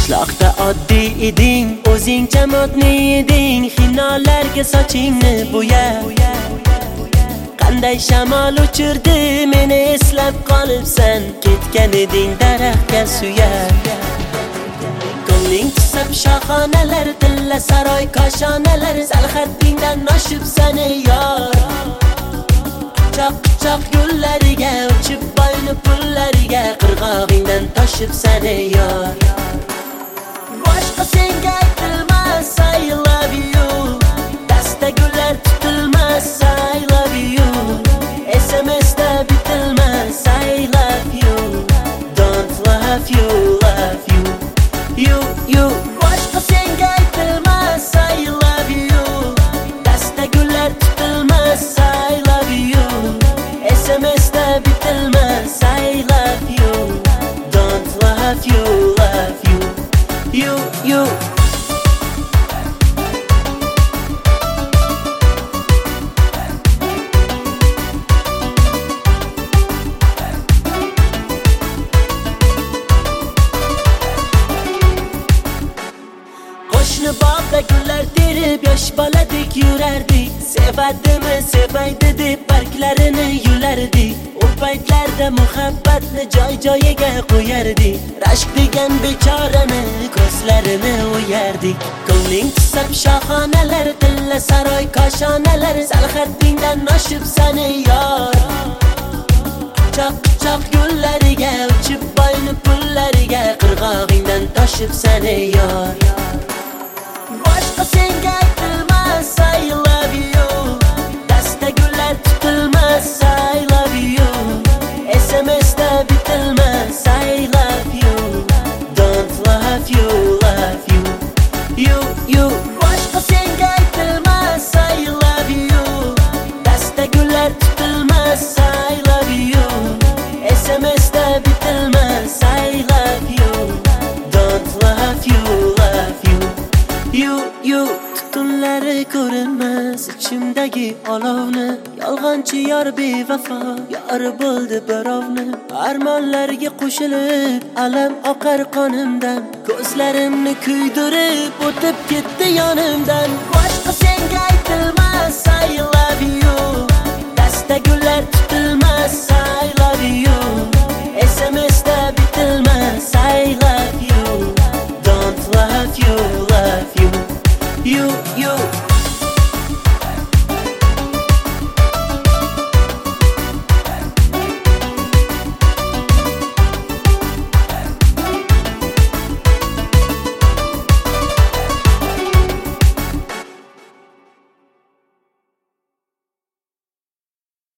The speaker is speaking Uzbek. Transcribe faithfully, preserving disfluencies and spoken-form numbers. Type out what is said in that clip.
Qishloqda oddiy eding, o'zingcha modniy eding, xinolarga sochingni bo'ya. Qanday shamol uchirdi meni eslab qolibsan, ketgan eding daraxtga suyab. Ko'ngling tusab shoxonalar, tilla saroy koshonalar, sal haddingdan oshib sani yor. Quchoq-quchoq yo'llariga uchib boyni pullariga, qirg'og'ingdan toshib sani yor. Boshqa senga aytilmas I love you, dasta gullar tutilmas I love you, S M S da bitilmas I love you, don't love you, love you, you, you. Boshqa senga aytilmas I love you, dasta gullar tutilmas I love you, S M S da bitilmas I love you, don't love you, love you, you, you. Qo'shni bog'da gullar terib yosh boladek yurardik, sevadimi sevaydi deb barglarini yulardik. O paytlarda muhabbatni joy-joyiga qo'yardik, rashk degan bechorani ko'zlarini o'yardik. Ko'ngling tusab shoxonalar, tilla saroy koshonalar, sal haddingdan oshib sani yor. Quchoq-quchoq yo'llariga uchib boyni pullariga, qirg'og'ingdan toshib sani yor. Boshqa senga aytilmas I love you, dasta gullar tutilmas I love you, S M S da bitilmas I love you, don't love you, love you, you, you. Boshqa senga aytilmas I love you, dasta gullar tutilmas I love you, S M S da bitilmas I love you, don't love you, love you, you, you. Tutunlari ko'rinmas ichimdagi olovni, yolg'onchi yor bevafo yor bo'ldi birovni. Armonlarga qo'shilib alam oqar qonimdan, ko'zlarimni kuydirib o'tib ketdi yonimdan. Boshqa senga aytilmas I love you, dasta gullar tutilmas I love you, S M S da bitilmas I love you, don't love you, love you, you, you.